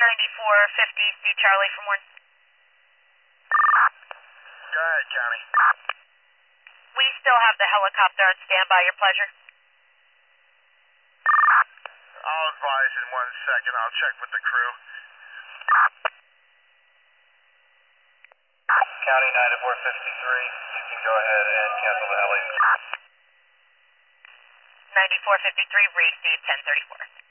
9450 Charlie from Warren. Go ahead, County. We still have the helicopter on standby, your pleasure. I'll advise in 1 second. I'll check with the crew. County 9453, you can go ahead and cancel the heli. 9453, receive 1034.